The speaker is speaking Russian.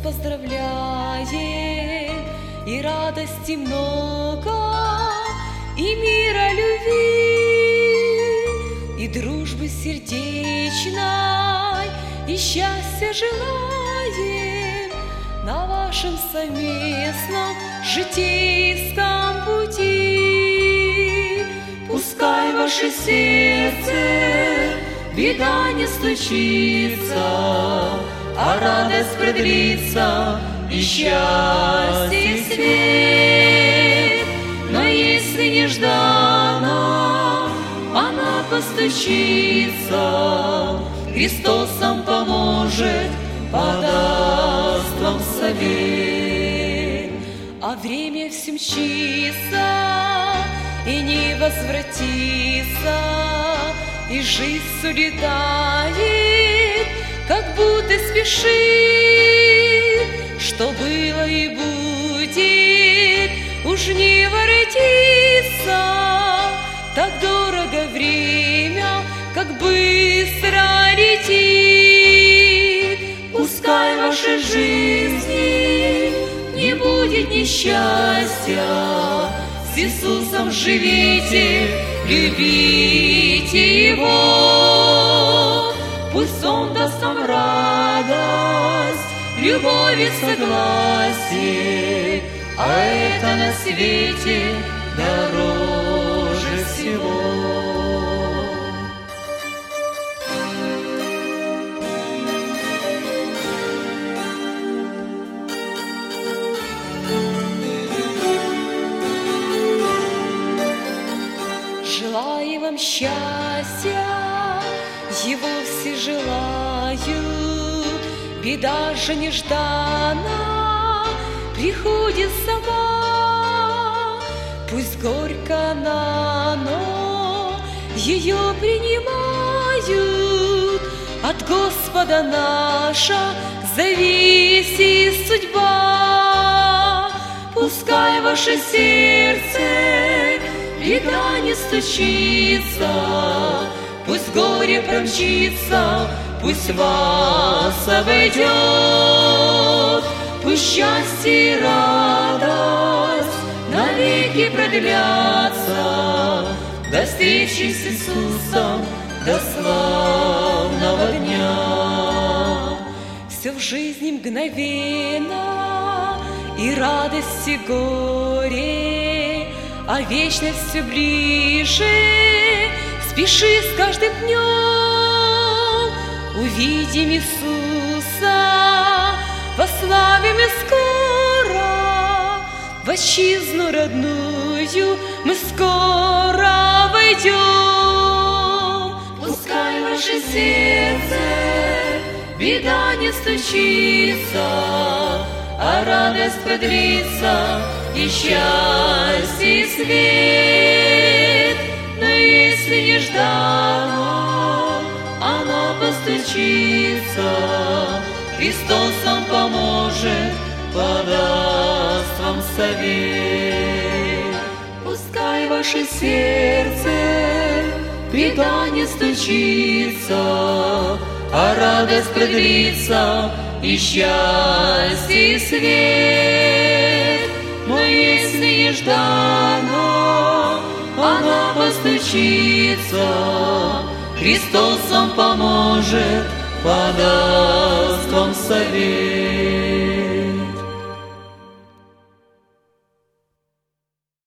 поздравляем, и радости много, и мира любви, и дружбы сердечной, и счастья желаем на вашем совместном житейском пути. Пускай в ваше сердце беда не стучится, а радость продлится, и счастье свет. Но если нежданно она постучится, Христос сам поможет, подаст вам совет. А время все мчится и не возвратится, и жизнь улетает, как будто спешит. Что было и будет, уж не воротится. Так дорого время, как быстро летит. Пускай в вашей жизни не будет несчастья, с Иисусом живите, любите Его. Пусть Он даст вам радость, любовь и согласие, а это на свете дороже всего. Желаю вам счастья, его все желают. Беда же нежданно приходит сама. Пусть горько она, но ее принимают. От Господа наша зависит судьба. Пускай ваше сердце беда не стучится, пусть горе промчится, пусть вас обойдет. Пусть счастье и радость навеки продлятся, до встречи с Иисусом, до славного дня. Все в жизни мгновенно, и радость, и горе, а вечность все ближе. Спеши с каждым днем, увидим Иисуса, вославим и скоро в отчизну родную мы скоро войдем. Пускай в ваше сердце беда не стучится, а радость продлится, и счастье, и свет. Но если нежданно она постучится, Христос сам поможет, подаст вам совет. Пускай ваше сердце беда не стучится, а радость продлится, и счастье, и свет. Но если нежданно она постучится, Христос сам поможет, подаст вам совет.